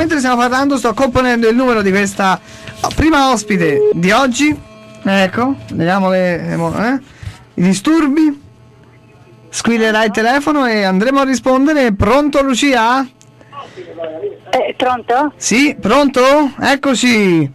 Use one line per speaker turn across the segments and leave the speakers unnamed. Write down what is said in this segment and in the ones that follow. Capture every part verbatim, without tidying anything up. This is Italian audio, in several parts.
mentre stiamo parlando sto componendo il numero di questa prima ospite di oggi. Ecco, vediamo le, eh, i disturbi. Squillerà il telefono e andremo a rispondere. Pronto Lucia?
Eh, pronto?
Sì, pronto? Eccoci.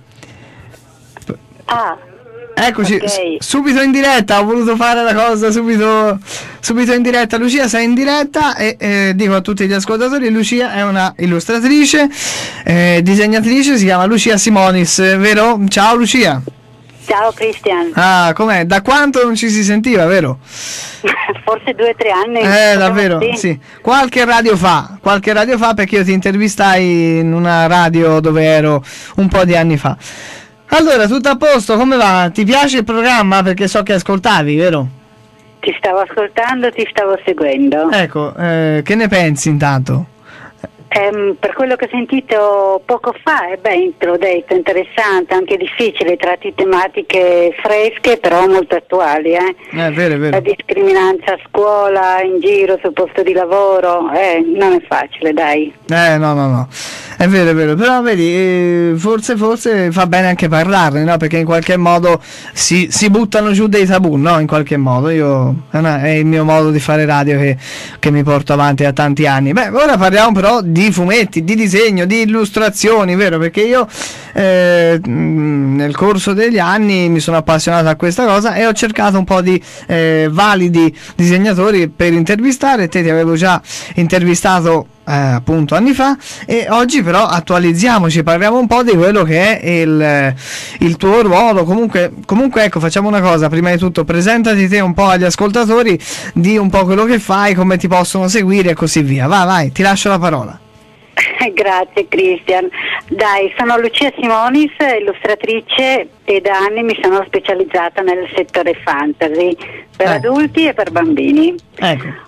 Ah.
Eccoci,
Okay.
S- subito in diretta, ho voluto fare la cosa subito, subito in diretta. Lucia, sei in diretta e eh, dico a tutti gli ascoltatori, Lucia è una illustratrice, eh, disegnatrice, si chiama Lucia Simonis, vero? Ciao Lucia.
Ciao Christian.
Ah, com'è? Da quanto non ci si sentiva, vero?
Forse due o tre anni.
Eh, davvero, sì. sì. Qualche radio fa, qualche radio fa perché io ti intervistai in una radio dove ero un po' di anni fa. Allora, tutto a posto, come va? Ti piace il programma? Perché so che ascoltavi, vero?
Ti stavo ascoltando, ti stavo seguendo.
Ecco, eh, che ne pensi intanto?
Ehm, per quello che ho sentito poco fa, eh, beh, te l'ho detto, interessante, anche difficile, tratti tematiche fresche però molto attuali. Eh.
È vero, è vero.
La discriminanza a scuola, in giro, sul posto di lavoro, eh, non è facile, dai.
Eh, no, no, no. È vero, è vero, però vedi, eh, forse, forse fa bene anche parlarne, no? Perché in qualche modo si, si buttano giù dei tabù, no? In qualche modo, io è, una, è il mio modo di fare radio che, che mi porto avanti da tanti anni. Beh, ora parliamo però di fumetti, di disegno, di illustrazioni, vero? Perché io eh, nel corso degli anni mi sono appassionato a questa cosa e ho cercato un po' di eh, validi disegnatori per intervistare. Te ti avevo già intervistato Eh, appunto anni fa, e oggi però attualizziamoci, parliamo un po' di quello che è il, il tuo ruolo. Comunque, comunque ecco, facciamo una cosa, prima di tutto presentati te un po' agli ascoltatori, di un po' quello che fai, come ti possono seguire e così via. Vai, vai, ti lascio la parola.
Grazie Christian. Dai, sono Lucia Simonis, illustratrice, e da anni mi sono specializzata nel settore fantasy per
eh.
adulti e per bambini.
Ecco.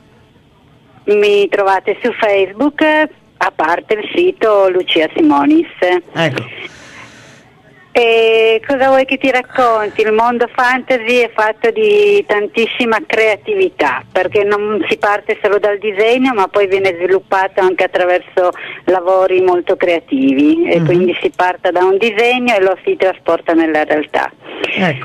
Mi trovate su Facebook, a parte il sito Lucia Simonis.
Ecco.
E cosa vuoi che ti racconti? Il mondo fantasy è fatto di tantissima creatività, perché non si parte solo dal disegno, ma poi viene sviluppato anche attraverso lavori molto creativi, e mm-hmm. quindi si parte da un disegno e lo si trasporta nella realtà.
Ecco.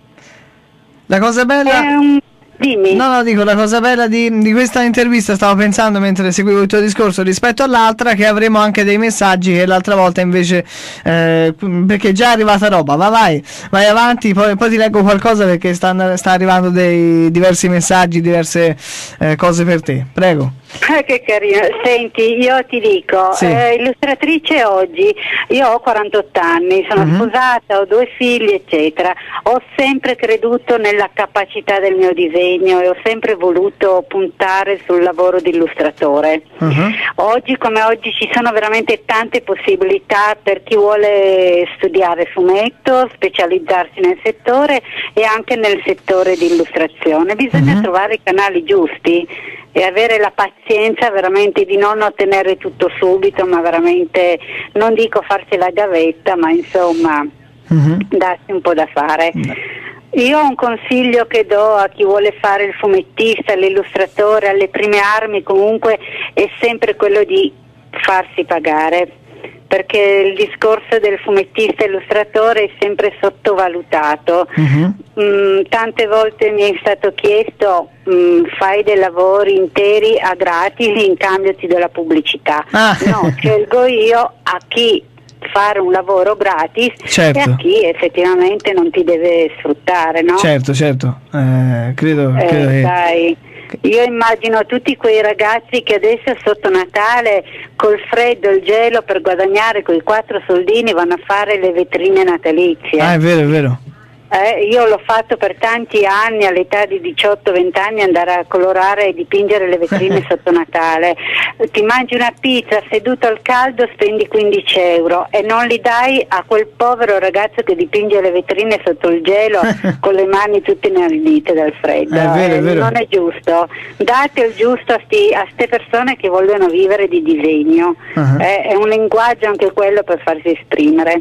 La cosa bella...
È un... Dimmi.
No, no, dico, la cosa bella di, di questa intervista, stavo pensando mentre seguivo il tuo discorso rispetto all'altra, che avremo anche dei messaggi che l'altra volta invece, eh, perché già è arrivata roba. Va, vai, vai avanti, poi, poi ti leggo qualcosa perché sta, sta arrivando dei diversi messaggi, diverse eh, cose per te, prego.
Ah, che carino. Senti, io ti dico,
sì.
eh, illustratrice oggi, io ho quarantotto anni, sono mm-hmm. sposata, ho due figli eccetera, ho sempre creduto nella capacità del mio disegno e ho sempre voluto puntare sul lavoro di illustratore. Mm-hmm. Oggi come oggi ci sono veramente tante possibilità per chi vuole studiare fumetto, specializzarsi nel settore e anche nel settore di illustrazione. Bisogna mm-hmm. trovare i canali giusti e avere la pazienza veramente di non ottenere tutto subito, ma veramente, non dico farsi la gavetta, ma insomma mm-hmm. darsi un po' da fare. Mm-hmm. Io ho un consiglio che do a chi vuole fare il fumettista, l'illustratore, alle prime armi comunque, è sempre quello di farsi pagare, perché il discorso del fumettista illustratore è sempre sottovalutato. Mm-hmm. Mm, tante volte mi è stato chiesto mm, fai dei lavori interi a gratis, in cambio ti do la pubblicità. Ah. No, scelgo io a chi fare un lavoro gratis, certo. e a chi effettivamente non ti deve sfruttare, no?
Certo, certo, eh, credo,
eh,
credo che...
dai. Io immagino tutti quei ragazzi che adesso sotto Natale col freddo e il gelo per guadagnare quei quattro soldini vanno a fare le vetrine natalizie.
Ah, è vero, è vero.
Eh, io l'ho fatto per tanti anni, all'età di diciotto venti anni, andare a colorare e dipingere le vetrine sotto Natale. Ti mangi una pizza seduto al caldo, spendi quindici euro e non li dai a quel povero ragazzo che dipinge le vetrine sotto il gelo con le mani tutte inorridite dal freddo.
È vero, è vero.
Eh, non è giusto. Date il giusto a queste persone che vogliono vivere di disegno. Uh-huh. Eh, è un linguaggio anche quello per farsi esprimere.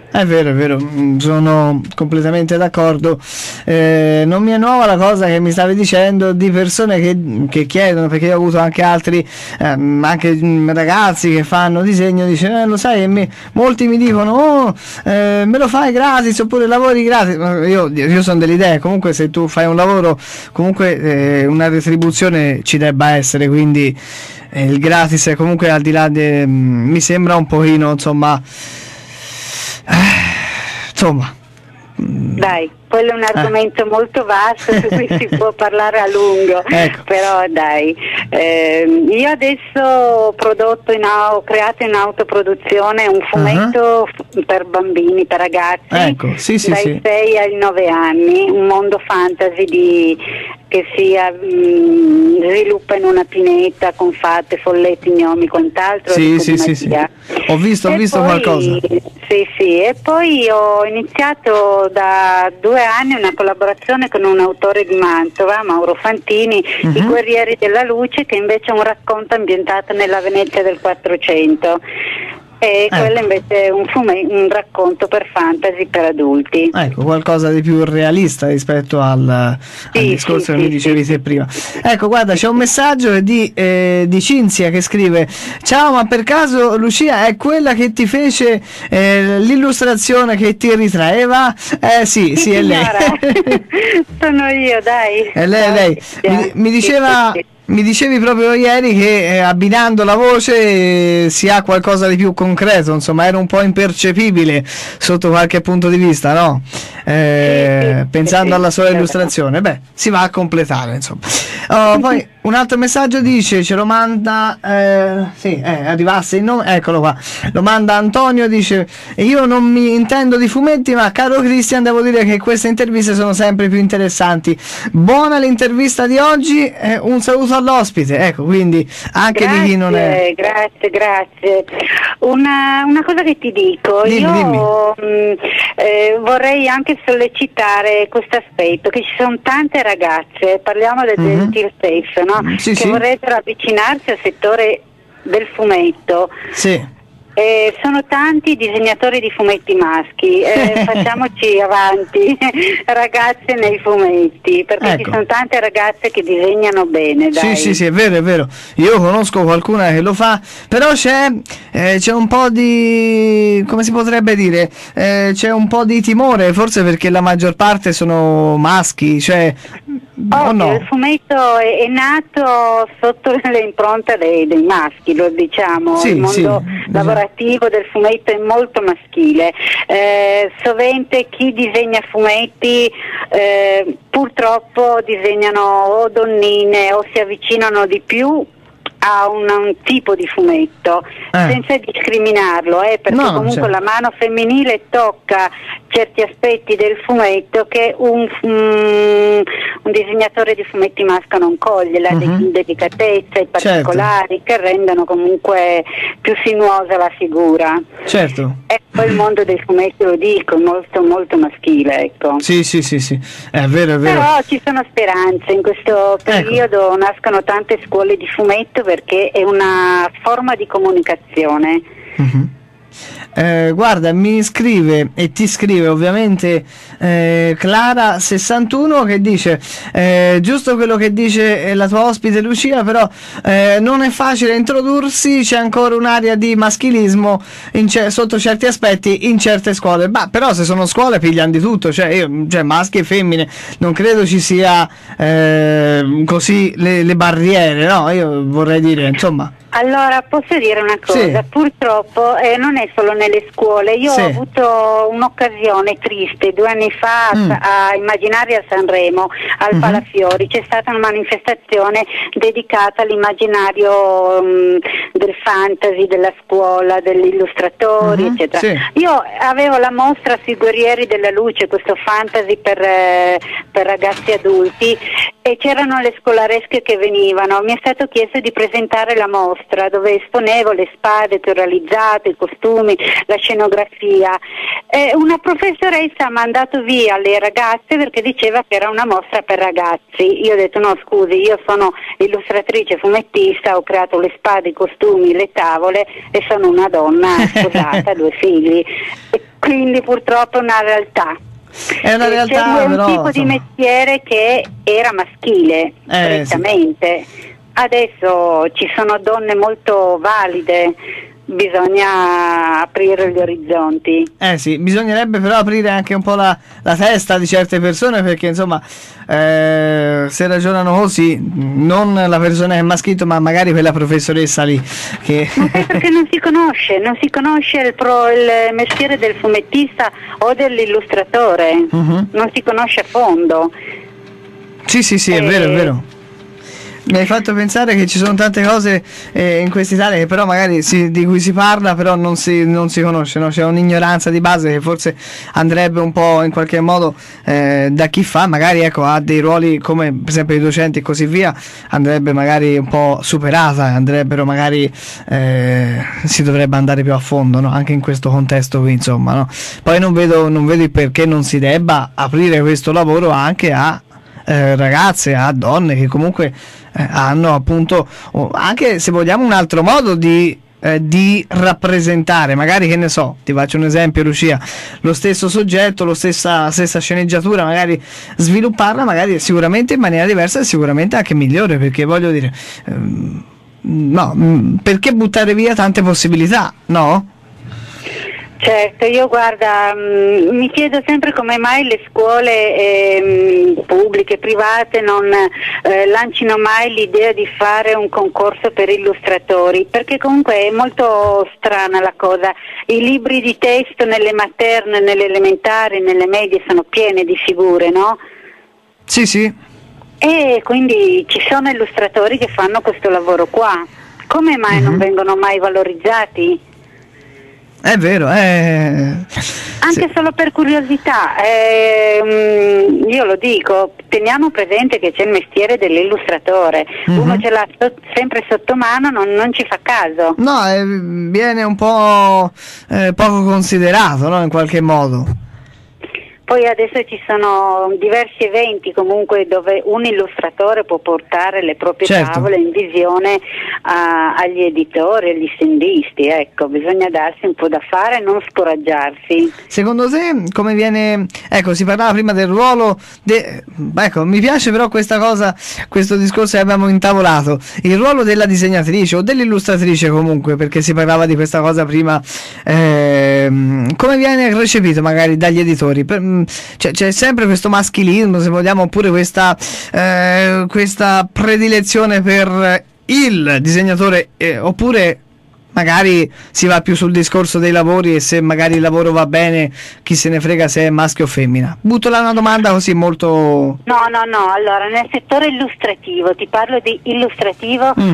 È vero, è vero, sono completamente d'accordo. Eh, non mi è nuova la cosa che mi stavi dicendo di persone che, che chiedono, perché io ho avuto anche altri, ehm, anche ragazzi che fanno disegno, dice, eh, lo sai, mi, molti mi dicono, oh, eh, me lo fai gratis oppure lavori gratis. Io, io sono dell'idea, comunque se tu fai un lavoro, comunque eh, una retribuzione ci debba essere, quindi eh, il gratis è comunque al di là de, mi sembra un pochino, insomma... Insomma,
dai, quello è un argomento eh. molto vasto su cui si può parlare a lungo,
ecco.
Però dai, eh, io adesso ho prodotto, in, ho creato in autoproduzione un fumetto uh-huh. per bambini, per ragazzi,
ecco. sì, sì,
dai
sì.
sei ai nove anni, un mondo fantasy di... che si mh, sviluppa in una pineta con fate, folletti, gnomi, quant'altro.
Sì, sì, sì, sì. Ho visto, ho visto
poi,
qualcosa.
Sì, sì, e poi ho iniziato da due anni una collaborazione con un autore di Mantova, Mauro Fantini, uh-huh. I Guerrieri della Luce, che invece è un racconto ambientato nella Venezia del Quattrocento. E
ecco.
quello invece è un, fume, un racconto per fantasy per adulti.
Ecco, qualcosa di più realista rispetto al, sì, al discorso sì, che sì, mi dicevi sì. te prima. Ecco, guarda, c'è un messaggio di, eh, di Cinzia che scrive: ciao, ma per caso Lucia è quella che ti fece eh, l'illustrazione che ti ritraeva? Eh sì, sì, sì è lei.
Sono io, dai.
È lei, è lei. Mi, mi diceva... Mi dicevi proprio ieri che eh, abbinando la voce eh, si ha qualcosa di più concreto, insomma era un po' impercepibile sotto qualche punto di vista, no? Eh, sì, sì, pensando sì, alla sua sì, illustrazione, beh, si va a completare, insomma. Oh, poi un altro messaggio dice, ce lo manda, eh, sì, eh, arrivasse il nome, eccolo qua, lo manda Antonio, dice, io non mi intendo di fumetti, ma caro Christian, devo dire che queste interviste sono sempre più interessanti. Buona l'intervista di oggi, eh, un saluto all'ospite, ecco, quindi anche
grazie,
di chi non è...
Grazie, grazie. Una, una cosa che ti dico,
dimmi,
io
dimmi.
Mh, eh, vorrei anche sollecitare questo aspetto, che ci sono tante ragazze, parliamo del
mm-hmm.
Gentil Safe, no?
Sì,
che
sì.
vorrebbero avvicinarsi al settore del fumetto.
Sì.
Eh, sono tanti disegnatori di fumetti maschi, eh, facciamoci avanti, ragazze nei fumetti, perché
ecco.
ci sono tante ragazze che disegnano bene. Dai.
Sì, sì, sì, è vero, è vero. Io conosco qualcuna che lo fa, però c'è, eh, c'è un po' di, come si potrebbe dire, eh, c'è un po' di timore, forse perché la maggior parte sono maschi, cioè...
Oh,
no?
Il fumetto è, è nato sotto l'impronta dei, dei maschi, lo diciamo,
sì,
il mondo
sì,
lavorativo del fumetto è molto maschile, eh, sovente chi disegna fumetti eh, purtroppo disegnano o donnine o si avvicinano di più a un, un tipo di fumetto, eh. senza discriminarlo, eh, perché no, comunque certo. la mano femminile tocca certi aspetti del fumetto che un, um, un disegnatore di fumetti maschio non coglie, la uh-huh. delicatezza, i particolari, certo. che rendono comunque più sinuosa la figura.
Certo.
E poi il mondo dei fumetti, lo dico, molto molto maschile, ecco.
Sì, sì, sì, sì, è vero, è vero.
Però ci sono speranze, in questo periodo ecco. nascono tante scuole di fumetto perché è una forma di comunicazione.
Uh-huh. Eh, guarda, mi scrive e ti scrive ovviamente eh, Clara sessantuno che dice eh, giusto quello che dice la tua ospite Lucia, però eh, non è facile introdursi, c'è ancora un'area di maschilismo in ce- sotto certi aspetti in certe scuole, bah, però se sono scuole pigliano di tutto, cioè, io, cioè maschi e femmine, non credo ci sia eh, così le, le barriere, no? Io vorrei dire, insomma.
Allora, posso dire una cosa,
sì.
purtroppo eh, non è solo nelle scuole, io sì. ho avuto un'occasione triste due anni fa mm. a Immaginaria a Sanremo, al mm-hmm. Palafiori, c'è stata una manifestazione dedicata all'immaginario um, del fantasy, della scuola, degli illustratori, mm-hmm. eccetera. Sì. Io avevo la mostra sui Guerrieri della Luce, questo fantasy per, eh, per ragazzi adulti, e c'erano le scolaresche che venivano, mi è stato chiesto di presentare la mostra dove esponevo le spade che ho realizzato, i costumi, la scenografia. Eh, una professoressa ha mandato via le ragazze perché diceva che era una mostra per ragazzi. Io ho detto no, scusi, io sono illustratrice, fumettista, ho creato le spade, i costumi, le tavole e sono una donna sposata, due figli. quindi purtroppo è una realtà.
È una realtà,
c'è un
però,
tipo
insomma,
di mestiere che era maschile,
Eh,
prettamente. Adesso ci sono donne molto valide, bisogna aprire gli orizzonti.
Eh sì, bisognerebbe però aprire anche un po' la, la testa di certe persone, perché insomma eh, se ragionano così, non la persona che mi ha scritto, ma magari quella professoressa lì che...
Ma sai perché non si conosce, non si conosce il, pro, il mestiere del fumettista o dell'illustratore,
Mhm.
non si conosce a fondo.
Sì, sì, sì, è
Eh,
vero, è vero. Mi hai fatto pensare che ci sono tante cose eh, in quest'Italia che però magari si, di cui si parla, però non si, non si conosce, no? C'è un'ignoranza di base che forse andrebbe un po' in qualche modo eh, da chi fa, magari ecco, ha dei ruoli come per esempio i docenti e così via, andrebbe magari un po' superata, andrebbero magari eh, si dovrebbe andare più a fondo, no? Anche in questo contesto qui, insomma, no? Poi non vedo, non vedo il perché non si debba aprire questo lavoro anche a Eh, ragazze, a donne che comunque eh, hanno appunto oh, anche se vogliamo un altro modo di, eh, di rappresentare, magari, che ne so, ti faccio un esempio, Lucia, lo stesso soggetto, lo stessa, stessa sceneggiatura, magari svilupparla magari sicuramente in maniera diversa e sicuramente anche migliore, perché voglio dire ehm, no, mh, perché buttare via tante possibilità, no?
Certo, io guarda, mh, mi chiedo sempre come mai le scuole eh, mh, pubbliche, private non eh, lancino mai l'idea di fare un concorso per illustratori, perché comunque è molto strana la cosa. I libri di testo nelle materne, nelle elementari, nelle medie sono piene di figure, no?
Sì, sì.
E quindi ci sono illustratori che fanno questo lavoro qua. Come mai
Mm-hmm.
non vengono mai valorizzati?
È vero, è...
Anche
sì.
solo per curiosità, ehm, io lo dico, teniamo presente che c'è il mestiere dell'illustratore,
Mhm.
uno ce l'ha so- sempre sotto mano, non, non ci fa caso.
No, eh, viene un po' eh, poco considerato, no? In qualche modo.
Poi adesso ci sono diversi eventi comunque dove un illustratore può portare le proprie
Certo.
tavole in visione a- agli editori, agli stendisti, ecco, bisogna darsi un po' da fare e non scoraggiarsi.
Secondo te come viene, ecco, si parlava prima del ruolo de... ecco, mi piace però questa cosa, questo discorso che abbiamo intavolato, il ruolo della disegnatrice o dell'illustratrice comunque, perché si parlava di questa cosa prima, ehm, come viene recepito magari dagli editori? Per, cioè, c'è sempre questo maschilismo, se vogliamo, oppure questa eh, questa predilezione per il disegnatore, eh, oppure magari si va più sul discorso dei lavori e se magari il lavoro va bene chi se ne frega se è maschio o femmina. Butto là una domanda così molto...
No, no, no, allora nel settore illustrativo, ti parlo di illustrativo,
Mm.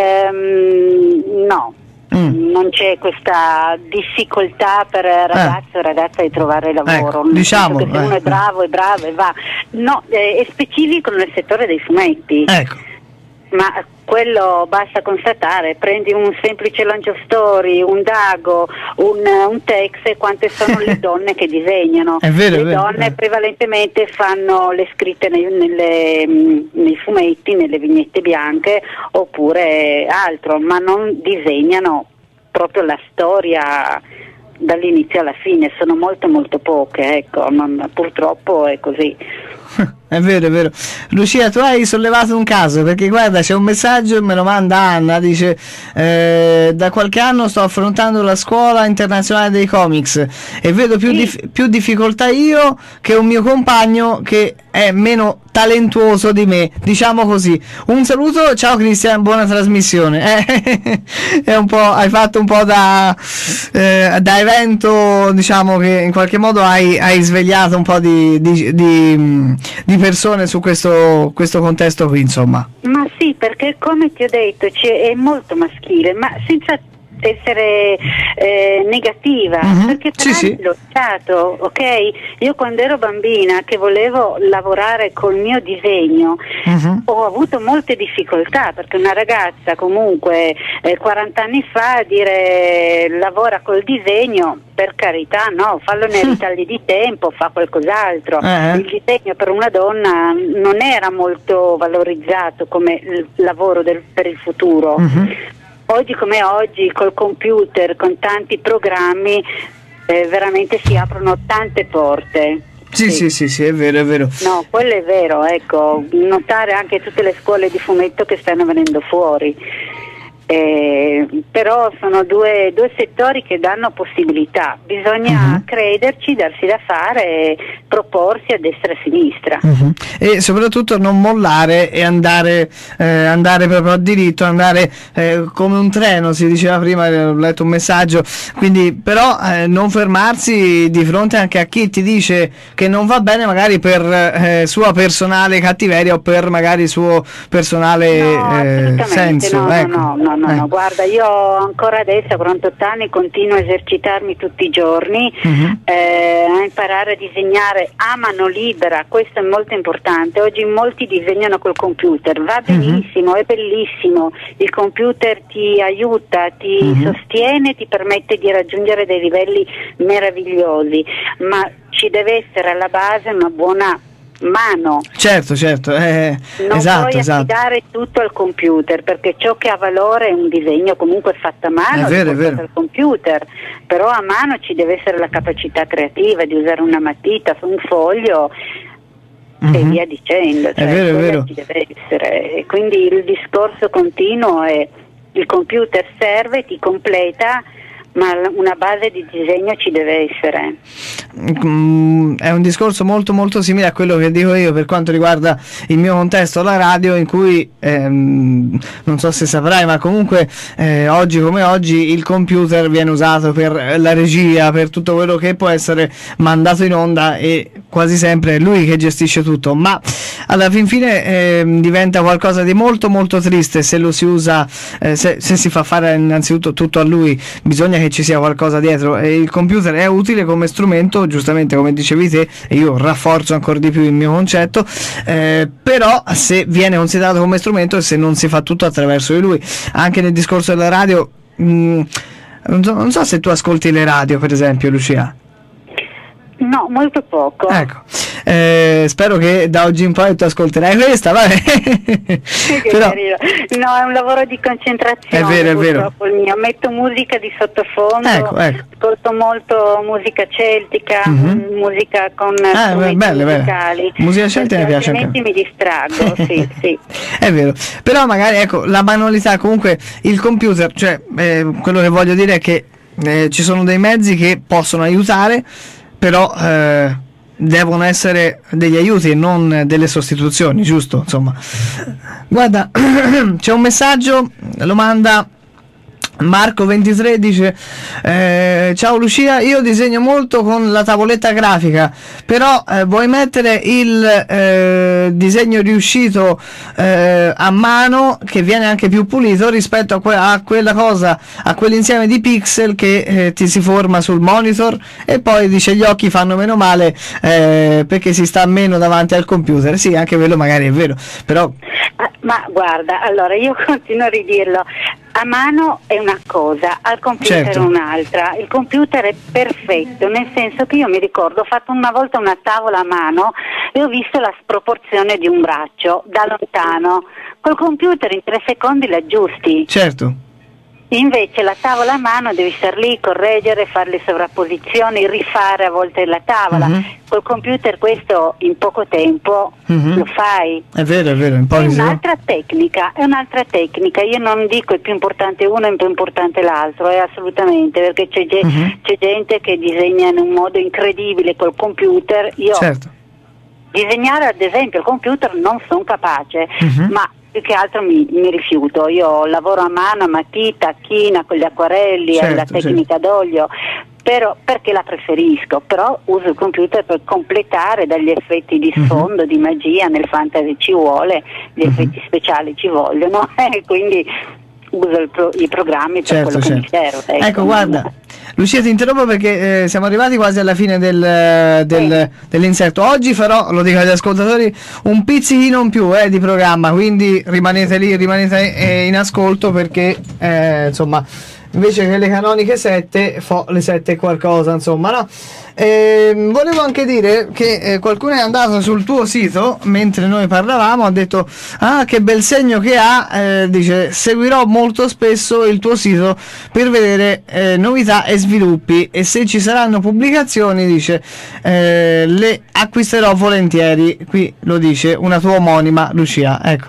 ehm, no.
Mm.
Non c'è questa difficoltà per ragazzo o ragazza di trovare lavoro,
Ecco,
nel
diciamo,
senso che se
eh.
uno è bravo è bravo e va. No, eh, è specifico nel settore dei fumetti,
Ecco.
ma quello basta constatare, prendi un semplice Lancio Story, un Dago, un, un Tex e quante sono le donne che disegnano.
È vero,
le
è vero,
donne
eh.
prevalentemente fanno le scritte nei, nelle, mh, nei fumetti, nelle vignette bianche oppure altro, ma non disegnano proprio la storia dall'inizio alla fine, sono molto molto poche, ecco, non, purtroppo è così.
È vero, è vero. Lucia, tu hai sollevato un caso, perché guarda, c'è un messaggio, me lo manda Anna, dice eh, da qualche anno sto affrontando la scuola internazionale dei comics e vedo più,
Sì.
dif- più difficoltà io che un mio compagno che è meno talentuoso di me, diciamo così. Un saluto, ciao Cristian, buona trasmissione. Eh, è un po', hai fatto un po' da, eh, da evento, diciamo che in qualche modo hai, hai svegliato un po' di, di, di, di persone su questo, questo contesto qui, insomma.
Ma sì, perché come ti ho detto c'è- è molto maschile, ma senza essere eh, negativa,
Mhm,
perché per
sì,
anni
sì.
l'ho stato, ok? Io quando ero bambina che volevo lavorare col mio disegno
Mhm.
ho avuto molte difficoltà, perché una ragazza comunque eh, quaranta anni fa dire lavora col disegno, per carità, no, fallo nei ritagli di tempo, fa qualcos'altro.
Eh.
Il disegno per una donna non era molto valorizzato come il lavoro del- per il futuro.
Mhm.
Oggi come oggi, col computer, con tanti programmi, eh, veramente si aprono tante porte.
Sì, sì, sì, sì, è vero, è vero.
No, quello è vero, ecco, notare anche tutte le scuole di fumetto che stanno venendo fuori. Eh, però sono due, due settori che danno possibilità, bisogna uh-huh. crederci, darsi da fare e proporsi a destra e a sinistra
uh-huh. e soprattutto non mollare e andare, eh, andare proprio a diritto, andare eh, come un treno, si diceva prima, ho letto un messaggio, quindi però eh, non fermarsi di fronte anche a chi ti dice che non va bene magari per eh, sua personale cattiveria o per magari suo personale
no,
eh, senso.
No,
ecco.
no, no, no,
eh.
no, guarda, io ancora adesso a quarantotto anni continuo a esercitarmi tutti i giorni, uh-huh. eh, a imparare a disegnare a mano libera, questo è molto importante. Oggi molti disegnano col computer, va benissimo, uh-huh. è bellissimo, il computer ti aiuta, ti uh-huh. sostiene, ti permette di raggiungere dei livelli meravigliosi, ma ci deve essere alla base una buona mano.
Certo, certo, eh,
non
esatto,
puoi affidare
esatto.
tutto al computer, perché ciò che ha valore è un disegno comunque fatto a mano,
è vero, è vero.
al computer, però a mano ci deve essere la capacità creativa di usare una matita su un foglio mm-hmm. e via dicendo, cioè,
è vero, è vero.
Ci deve essere. E quindi il discorso continuo è: il computer serve, ti completa, ma una base di disegno ci deve essere.
Mm, è un discorso molto molto simile a quello che dico io per quanto riguarda il mio contesto, la radio, in cui ehm, non so se saprai, ma comunque eh, oggi come oggi il computer viene usato per la regia, per tutto quello che può essere mandato in onda, e quasi sempre è lui che gestisce tutto, ma alla fin fine eh, diventa qualcosa di molto molto triste se lo si usa, eh, se, se si fa fare innanzitutto tutto a lui. Bisogna che ci sia qualcosa dietro, e il computer è utile come strumento, giustamente come dicevi te, e io rafforzo ancora di più il mio concetto, eh, però se viene considerato come strumento e se non si fa tutto attraverso di lui. Anche nel discorso della radio, mh, non, so, non so se tu ascolti le radio, per esempio, Lucia.
No, molto poco.
Ecco, eh, spero che da oggi in poi tu ascolterai questa, vabbè. Però...
no, è un lavoro di concentrazione.
È vero, è vero.
Il mio. Metto musica di sottofondo,
ecco, ecco.
ascolto molto musica celtica, mm-hmm. musica con
ah,
strumenti
belle,
musicali.
Belle. Musica celtica mi piace anche.
Altrimenti mi distraggo, sì, sì.
È vero, però magari ecco, la manualità, comunque il computer, cioè eh, quello che voglio dire è che eh, ci sono dei mezzi che possono aiutare, però eh, devono essere degli aiuti e non delle sostituzioni, giusto? Insomma, guarda, c'è un messaggio, lo manda Marco ventitré, dice eh, ciao Lucia, io disegno molto con la tavoletta grafica, però eh, vuoi mettere il eh, disegno riuscito eh, a mano, che viene anche più pulito rispetto a, que- a quella cosa, a quell'insieme di pixel che eh, ti si forma sul monitor, e poi dice gli occhi fanno meno male eh, perché si sta meno davanti al computer. Sì, anche quello magari è vero, però
ah, ma guarda, allora io continuo a ridirlo, a mano è una cosa, al computer
certo.
è un'altra. Il computer è perfetto, nel senso che io mi ricordo, ho fatto una volta una tavola a mano e ho visto la sproporzione di un braccio da lontano. Col computer in tre secondi l'aggiusti.
Certo.
Invece la tavola a mano devi star lì, correggere, fare le sovrapposizioni, rifare a volte la tavola. Uh-huh. Col computer questo in poco tempo uh-huh. lo fai.
È vero, è vero. In
è un'altra tecnica, è un'altra tecnica. Io non dico è più importante uno e più importante l'altro, è assolutamente, perché c'è, ge- uh-huh. c'è gente che disegna in un modo incredibile col computer. Io
certo.
disegnare ad esempio al computer non sono capace, uh-huh. ma più che altro mi, mi rifiuto. Io lavoro a mano, a matita, a china, con gli acquarelli, certo, la tecnica certo. d'olio, però perché la preferisco, però uso il computer per completare dagli effetti di sfondo, uh-huh. di magia. Nel fantasy ci vuole, gli uh-huh. effetti speciali ci vogliono, e quindi uso il pro- i programmi per
certo,
quello
certo.
che mi serve.
Ecco, ecco guarda, Lucia, ti interrompo perché eh, siamo arrivati quasi alla fine del, del, eh. dell'inserto. Oggi farò, lo dico agli ascoltatori, un pizzichino in più eh, di programma, quindi rimanete lì, rimanete eh, in ascolto, perché eh, insomma invece che le canoniche sette, fo le sette e qualcosa, insomma, no? Eh, volevo anche dire che eh, qualcuno è andato sul tuo sito mentre noi parlavamo, ha detto ah che bel segno che ha, eh, dice seguirò molto spesso il tuo sito per vedere eh, novità e sviluppi, e se ci saranno pubblicazioni, dice, eh, le acquisterò volentieri. Qui lo dice una tua omonima, Lucia, ecco.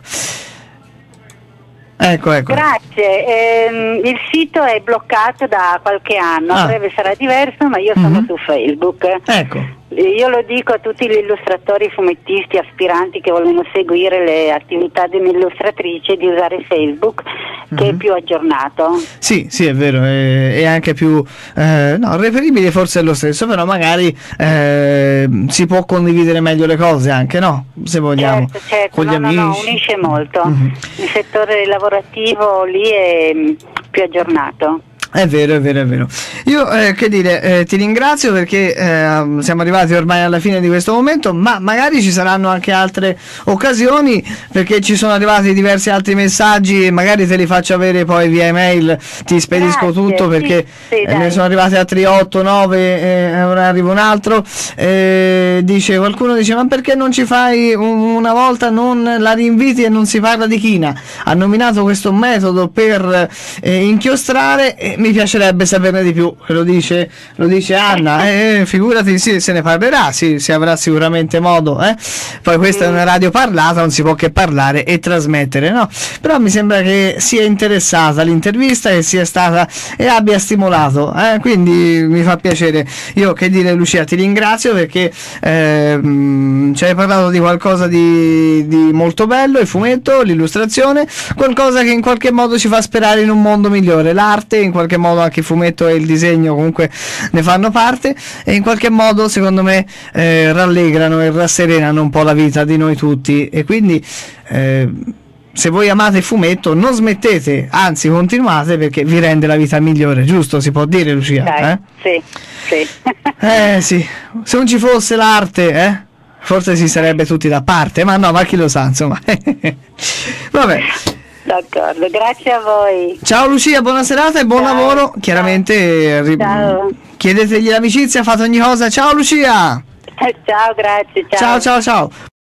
Ecco, ecco.
Grazie, ehm, il sito è bloccato da qualche anno,
Ah.
a breve sarà diverso, ma io sono
Mhm.
su Facebook.
Ecco.
Io lo dico a tutti gli illustratori, fumettisti, aspiranti che vogliono seguire le attività di un'illustratrice, di usare Facebook, che
Mhm.
è più aggiornato.
Sì, sì, è vero, è, è anche più eh, no, reperibile, forse è lo stesso, però magari eh, si può condividere meglio le cose anche, no? Se vogliamo,
Certo, certo,
con gli
no,
amici.
no, no, unisce molto.
Mhm.
Il settore lavorativo lì è mm, più aggiornato.
È vero, è vero, è vero. Io eh, che dire, eh, ti ringrazio perché eh, siamo arrivati ormai alla fine di questo momento, ma magari ci saranno anche altre occasioni, perché ci sono arrivati diversi altri messaggi e magari te li faccio avere poi via email, ti spedisco
Grazie,
tutto, perché
sì, sì,
eh, ne
dai.
sono arrivati altri otto nove, eh, ora arriva un altro, eh, dice, qualcuno dice ma perché non ci fai un- una volta, non la rinviti e non si parla di china? Ha nominato questo metodo per eh, inchiostrare e mi piacerebbe saperne di più, lo dice, lo dice Anna, eh, figurati, sì, se ne parlerà, sì, si avrà sicuramente modo, eh? Poi questa è una radio parlata, non si può che parlare e trasmettere, no? Però mi sembra che sia interessata l'intervista, che sia stata e abbia stimolato, eh? Quindi mi fa piacere. Io che dire, Lucia, ti ringrazio perché ehm, ci hai parlato di qualcosa di, di molto bello, il fumetto, l'illustrazione, qualcosa che in qualche modo ci fa sperare in un mondo migliore, l'arte, in qualche modo anche il fumetto e il disegno comunque ne fanno parte, e in qualche modo secondo me eh, rallegrano e rasserenano un po' la vita di noi tutti, e quindi eh, se voi amate il fumetto non smettete, anzi continuate, perché vi rende la vita migliore, giusto? Si può dire, Lucia?
Dai,
Eh?
sì, sì.
Eh sì, se non ci fosse l'arte, eh, forse si sarebbe tutti da parte, ma no, ma chi lo sa, insomma. Vabbè.
D'accordo, grazie a voi.
Ciao Lucia, buona serata e buon
Ciao.
lavoro. Chiaramente ri-
Ciao.
chiedetegli l'amicizia, fate ogni cosa. Ciao Lucia!
Ciao, grazie,
Ciao ciao ciao.